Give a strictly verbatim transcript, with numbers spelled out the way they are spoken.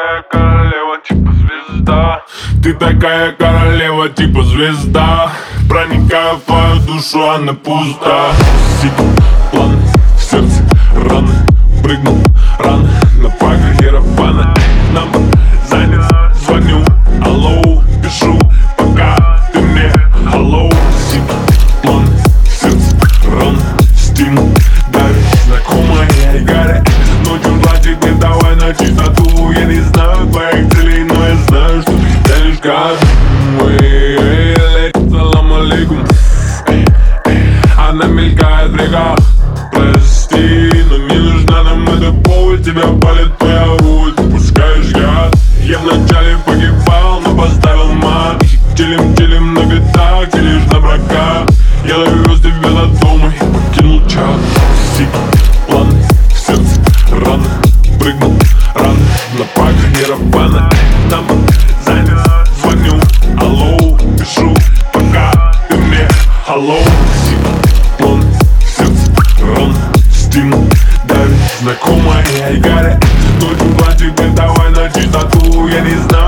такая королева, типа звезда. Ты такая королева, типа звезда. Проникаю в твою душу, она пуста. План в сердце, раны. Прыгнул рано на пагоде Равана. Номер занят, звоню, алло, пишу, пока ты мне алло. План в сердце, раны. Стимул давит, знакомая Гарри. Ночью платит, не давай на чистоту. Я не знаю твоих целей, но я знаю, что ты целишь ко мне. Салам алейкум. Она мелькает в реках. Прости, но не нужна нам эта боль. Тебя палит твоя руль, ты пускаешь яд. Я вначале погибал, но поставил мат. Челим, челим на битах, телишь на браках. Я довез тебя до дома и покинул чат. План в сердце, раны. Прыгнул рано на пагоде Равана. Номер занят, звоню, алло, пишу, пока ты мне алло. План в сердце, раны. Стимул давит, знакомая Гарри. Ночью платит, давай на чистоту. Я не знаю